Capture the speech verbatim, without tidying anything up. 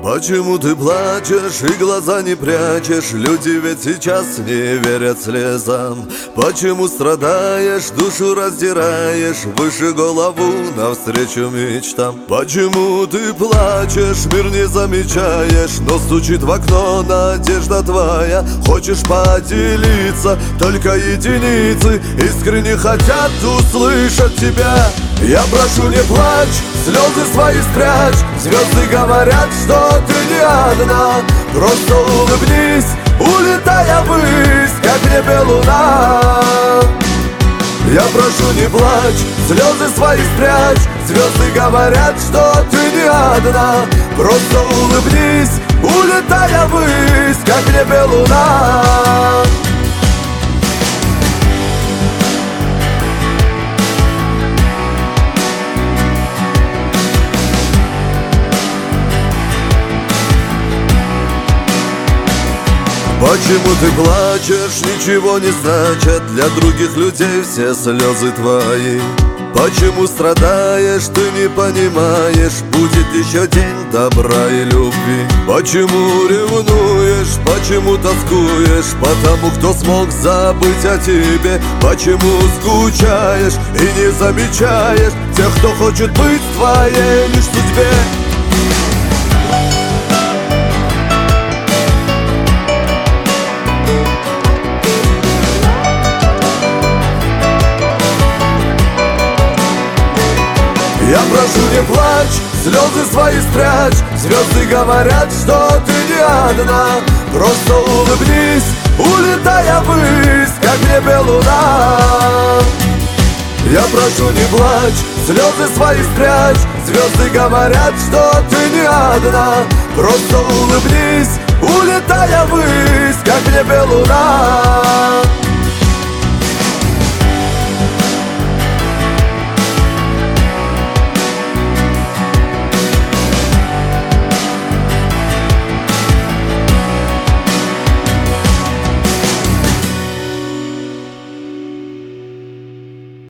Почему ты плачешь и глаза не прячешь? Люди ведь сейчас не верят слезам. Почему страдаешь, душу раздираешь, выше голову навстречу мечтам? Почему ты плачешь, мир не замечаешь, но стучит в окно надежда твоя? Хочешь поделиться, только единицы искренне хотят услышать тебя. Я прошу, не плачь, слезы свои спрячь, звезды говорят, что ты не одна. Просто улыбнись, улетая ввысь, как в небе луна. Я прошу, не плачь, слезы свои спрячь, звезды говорят, что ты не одна. Просто улыбнись, улетая ввысь, как в небе луна. Почему ты плачешь, ничего не значит, для других людей все слезы твои. Почему страдаешь, ты не понимаешь, будет еще день добра и любви. Почему ревнуешь, почему тоскуешь, потому кто смог забыть о тебе. Почему скучаешь и не замечаешь тех, кто хочет быть в твоей лишь судьбе. Я прошу, не плачь, слезы свои спрячь, звезды говорят, что ты не одна. Просто улыбнись, улетая ввысь, как в небе луна. Я прошу, не плачь, слезы свои спрячь, звезды говорят, что ты не одна. Просто улыбнись, улетая ввысь, как в небе луна.